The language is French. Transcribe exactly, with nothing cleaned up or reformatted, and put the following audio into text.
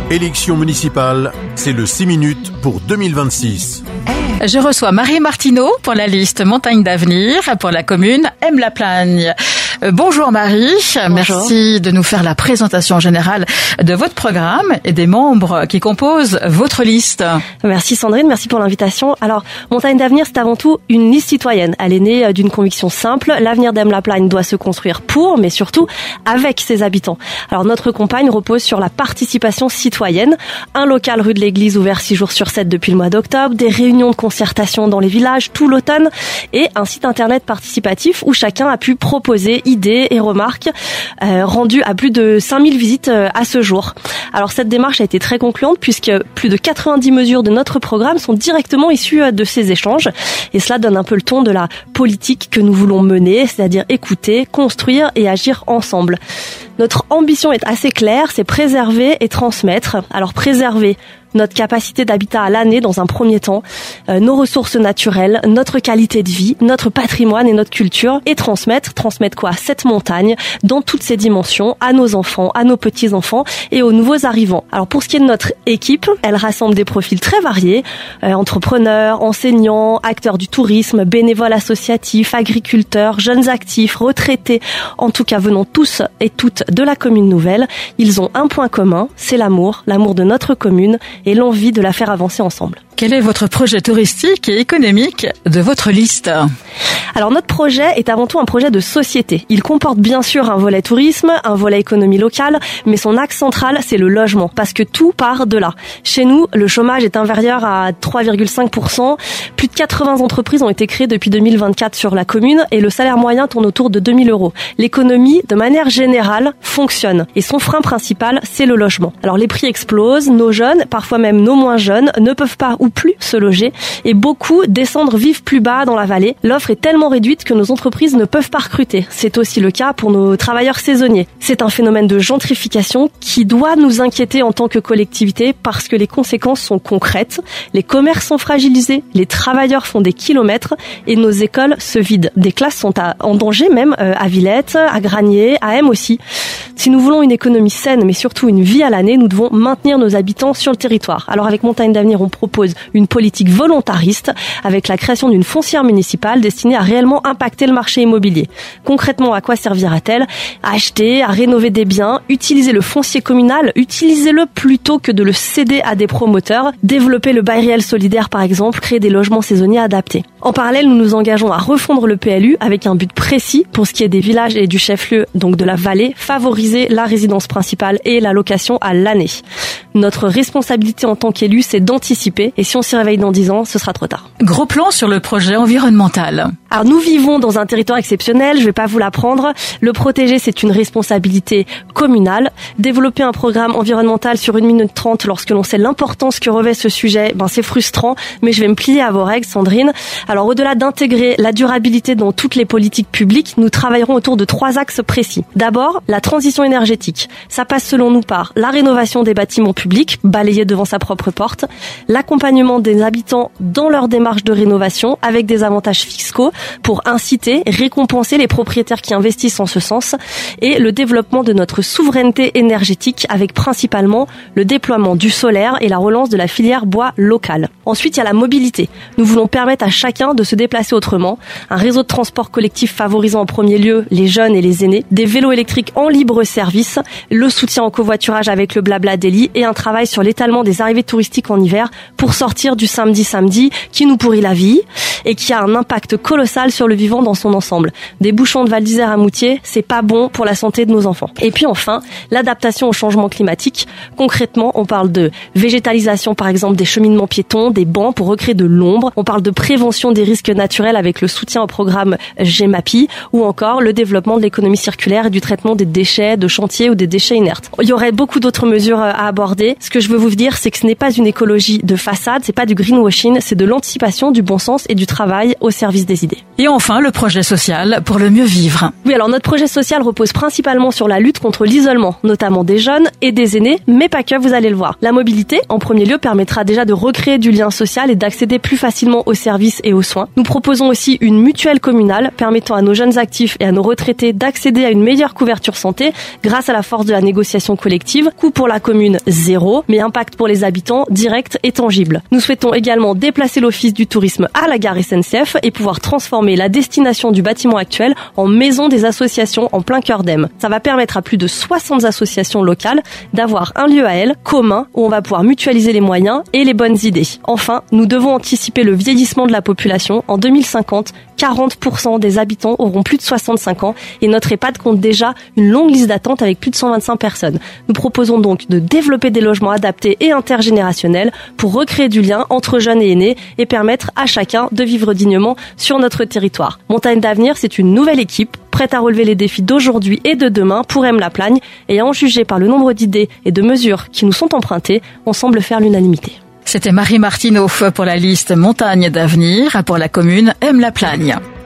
Élection municipale, c'est le six minutes pour deux mille vingt-six. Je reçois Marie Martineau pour la liste Montagne d'avenir pour la commune Aime-la-Plagne. Euh, bonjour Marie, bonjour. Merci de nous faire la présentation générale de votre programme et des membres qui composent votre liste. Merci Sandrine, merci pour l'invitation. Alors, Montagne d'avenir, c'est avant tout une liste citoyenne. Elle est née d'une conviction simple, l'avenir d'Aime-la-Plagne doit se construire pour, mais surtout avec ses habitants. Alors, notre campagne repose sur la participation citoyenne, un local rue de l'Église ouvert six jours sur sept depuis le mois d'octobre, des réunions de concertation dans les villages tout l'automne et un site internet participatif où chacun a pu proposer idées et remarques euh, rendues à plus de cinq mille visites euh, à ce jour. Alors cette démarche a été très concluante puisque plus de quatre-vingt-dix mesures de notre programme sont directement issues euh, de ces échanges et cela donne un peu le ton de la politique que nous voulons mener, c'est-à-dire écouter, construire et agir ensemble. Notre ambition est assez claire, c'est préserver et transmettre. Alors préserver notre capacité d'habitat à l'année dans un premier temps, euh, nos ressources naturelles, notre qualité de vie, notre patrimoine et notre culture, et transmettre, transmettre quoi ? Cette montagne dans toutes ses dimensions à nos enfants, à nos petits-enfants et aux nouveaux arrivants. Alors pour ce qui est de notre équipe, elle rassemble des profils très variés, euh, entrepreneurs, enseignants, acteurs du tourisme, bénévoles associatifs, agriculteurs, jeunes actifs, retraités, en tout cas venant tous et toutes de la commune nouvelle. Ils ont un point commun, c'est l'amour, l'amour de notre commune et l'envie de la faire avancer ensemble. Quel est votre projet touristique et économique de votre liste ? Alors notre projet est avant tout un projet de société. Il comporte bien sûr un volet tourisme, un volet économie locale, mais son axe central c'est le logement, parce que tout part de là. Chez nous, le chômage est inférieur à trois virgule cinq pour cent. Plus de quatre-vingts entreprises ont été créées depuis deux mille vingt-quatre sur la commune et le salaire moyen tourne autour de deux mille euros. L'économie, de manière générale, fonctionne et son frein principal, c'est le logement. Alors les prix explosent, nos jeunes, parfois même nos moins jeunes, ne peuvent pas ou plus se loger et beaucoup descendent vivre plus bas dans la vallée. L'offre est tellement réduite que nos entreprises ne peuvent pas recruter. C'est aussi le cas pour nos travailleurs saisonniers. C'est un phénomène de gentrification qui doit nous inquiéter en tant que collectivité parce que les conséquences sont concrètes. Les commerces sont fragilisés, les travailleurs font des kilomètres et nos écoles se vident. Des classes sont à, en danger même euh, à Villette, à Granier, à M aussi. Si nous voulons une économie saine mais surtout une vie à l'année, nous devons maintenir nos habitants sur le territoire. Alors avec Montagne d'avenir, on propose une politique volontariste avec la création d'une foncière municipale destinée à réellement impacter le marché immobilier. Concrètement, à quoi servira-t-elle ? À acheter, à rénover des biens, utiliser le foncier communal, utilisez-le plutôt que de le céder à des promoteurs, développer le bail réel solidaire par exemple, créer des logements saisonniers adaptés. En parallèle, nous nous engageons à refondre le P L U avec un but précis pour ce qui est des villages et du chef-lieu, donc de la vallée, favoriser la résidence principale et la location à l'année. Notre responsabilité en tant qu'élu, c'est d'anticiper et si on s'y réveille dans dix ans, ce sera trop tard. Gros plan sur le projet environnemental. Alors nous vivons dans un territoire exceptionnel, je vais pas vous l'apprendre. Le protéger, c'est une responsabilité communale. Développer un programme environnemental sur une minute trente lorsque l'on sait l'importance que revêt ce sujet, ben c'est frustrant, mais je vais me plier à vos règles, Sandrine. Alors au-delà d'intégrer la durabilité dans toutes les politiques publiques, nous travaillerons autour de trois axes précis. D'abord, la transition énergétique. Ça passe selon nous par la rénovation des bâtiments publics, balayés devant sa propre porte, l'accompagnement des habitants dans leur démarche de rénovation avec des avantages fiscaux pour inciter, récompenser les propriétaires qui investissent en ce sens et le développement de notre souveraineté énergétique avec principalement le déploiement du solaire et la relance de la filière bois locale. Ensuite, il y a la mobilité. Nous voulons permettre à chacun de se déplacer autrement, un réseau de transport collectif favorisant en premier lieu les jeunes et les aînés, des vélos électriques en libre service, le soutien au covoiturage avec le Blabla Daily et un travail sur l'étalement des arrivées touristiques en hiver pour sortir du samedi-samedi qui nous pourrit la vie et qui a un impact colossal sur le vivant dans son ensemble. Des bouchons de Val d'Isère à Moutier, c'est pas bon pour la santé de nos enfants. Et puis enfin, l'adaptation au changement climatique. Concrètement, on parle de végétalisation par exemple des cheminements piétons, des bancs pour recréer de l'ombre. On parle de prévention des risques naturels avec le soutien au programme GEMAPI ou encore le développement de l'économie circulaire et du traitement des déchets de chantier ou des déchets inertes. Il y aurait beaucoup d'autres mesures à aborder. Ce que je veux vous dire, c'est que ce n'est pas une écologie de façade, c'est pas du greenwashing, c'est de l'anticipation, du bon sens et du travail au service des idées. Et enfin, le projet social pour le mieux vivre. Oui, alors notre projet social repose principalement sur la lutte contre l'isolement, notamment des jeunes et des aînés, mais pas que, vous allez le voir. La mobilité, en premier lieu, permettra déjà de recréer du lien social et d'accéder plus facilement aux services et aux soins. Nous proposons aussi une mutuelle communale permettant à nos jeunes actifs et à nos retraités d'accéder à une meilleure couverture santé grâce à la force de la négociation collective. Coût pour la commune, zéro, mais impact pour les habitants, direct et tangible. Nous souhaitons également déplacer l'office du tourisme à la gare S N C F et pouvoir transformer la destination du bâtiment actuel en maison des associations en plein cœur d'Aismes. Ça va permettre à plus de soixante associations locales d'avoir un lieu à elles, commun, où on va pouvoir mutualiser les moyens et les bonnes idées. Enfin, nous devons anticiper le vieillissement de la population. En deux mille cinquante, quarante pour cent des habitants auront plus de soixante-cinq ans et notre EHPAD compte déjà une longue liste d'attente avec plus de cent vingt-cinq personnes. Nous proposons donc de développer des logements adaptés et intergénérationnels pour recréer du lien entre jeunes et aînés et permettre à chacun de vivre dignement sur notre territoire. Montagne d'avenir, c'est une nouvelle équipe prête à relever les défis d'aujourd'hui et de demain pour Aismes-la-Plagne, et à en juger par le nombre d'idées et de mesures qui nous sont empruntées, on semble faire l'unanimité. C'était Marie Martineau pour la liste Montagne d'avenir pour la commune Aismes-la-Plagne.